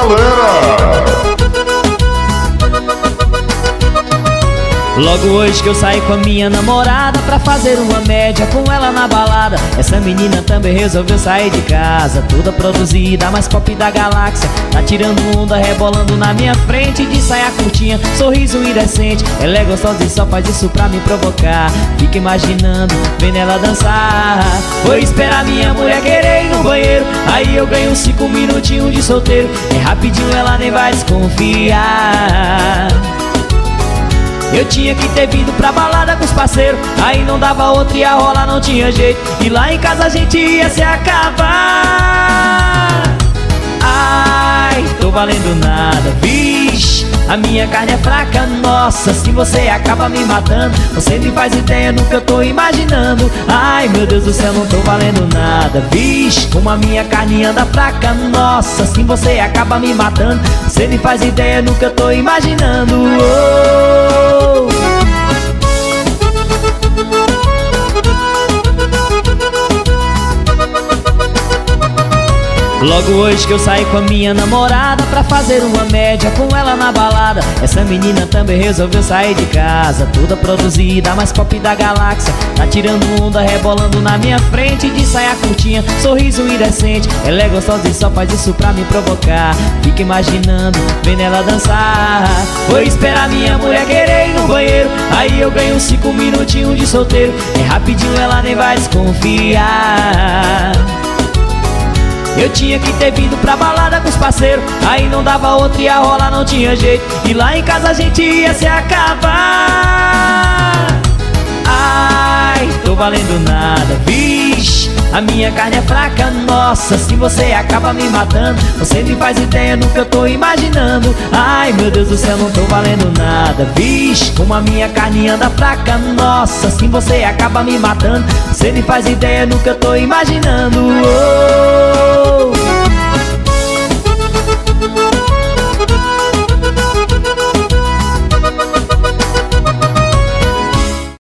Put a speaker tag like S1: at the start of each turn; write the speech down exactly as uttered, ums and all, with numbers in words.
S1: galera.
S2: Logo hoje que eu saí com a minha namorada pra fazer uma média com ela na balada. Essa menina também resolveu sair de casa, toda produzida, mais pop da galáxia. Tá tirando onda, rebolando na minha frente, de saia curtinha, sorriso indecente. Ela é gostosa e só faz isso pra me provocar. Fica imaginando, vendo ela dançar. Vou esperar minha mulher querer ir no banheiro, aí eu ganho cinco minutinhos de solteiro. É rapidinho, ela nem vai desconfiar. Eu tinha que ter vindo pra balada com os parceiros, aí não dava outra, ia rolar, não tinha jeito. E lá em casa a gente ia se acabar. Ai, tô valendo nada, vixe, a minha carne é fraca, nossa, se você acaba me matando. Você nem faz ideia no que eu tô imaginando. Ai, meu Deus do céu, não tô valendo nada, vixe, como a minha carne anda fraca, nossa, se você acaba me matando. Você nem faz ideia no que eu tô imaginando. Oh. Logo hoje que eu saí com a minha namorada pra fazer uma média com ela na balada. Essa menina também resolveu sair de casa, toda produzida, mais pop da galáxia. Tá tirando onda, rebolando na minha frente, de saia curtinha, sorriso indecente. Ela é gostosa e só faz isso pra me provocar. Fica imaginando, vendo ela dançar. Vou esperar minha mulher querer ir no banheiro, aí eu ganho cinco minutinhos de solteiro. É rapidinho, ela nem vai desconfiar. Eu tinha que ter vindo pra balada com os parceiros, aí não dava outra, ia rolar, não tinha jeito. E lá em casa a gente ia se acabar. Ai, tô valendo nada, vixe, a minha carne é fraca, nossa, se você acaba me matando. Você nem faz ideia no que eu tô imaginando. Ai, meu Deus do céu, não tô valendo nada, vixe, como a minha carne anda fraca, nossa, se você acaba me matando. Você nem faz ideia no que eu tô imaginando. Oh.